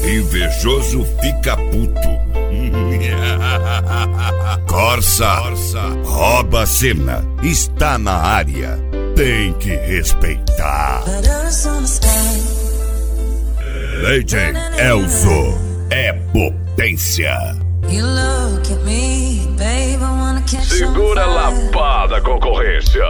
Invejoso fica puto. Corsa rouba a cena. Está na área. Tem que respeitar. Legend Elzo é potência. Segura a lapada, concorrência.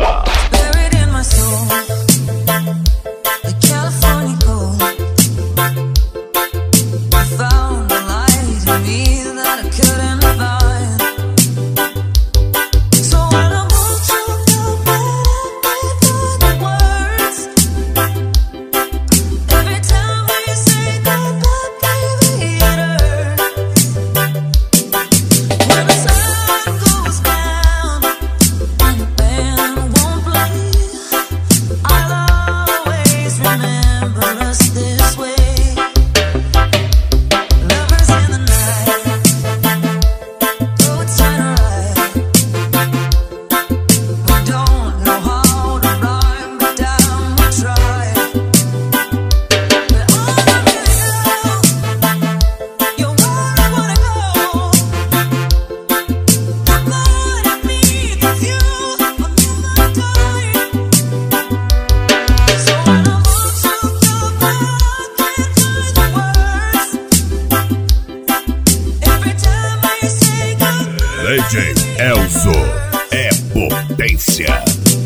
Legend Elzo é potência.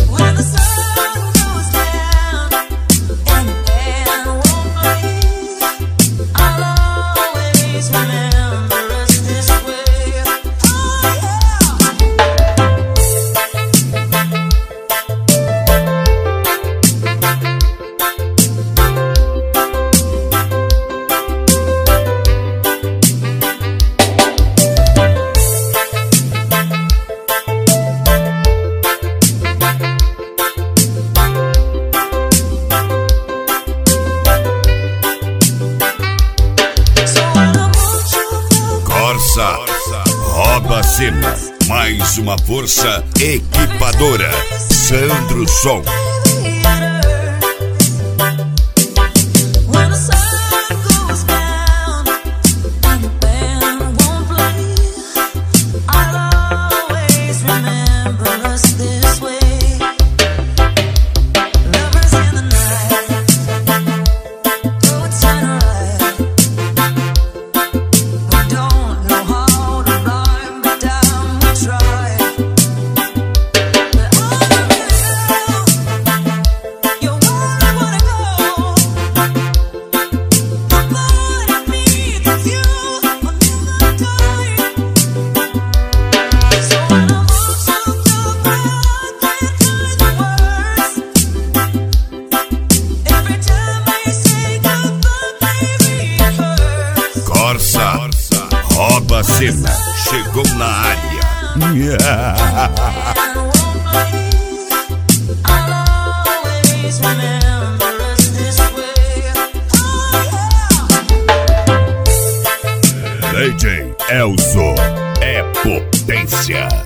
Rouba a cena. Mais uma força equipadora. Sandro Som. Rouba a cena. Chegou na área. Legend Elzo é potência.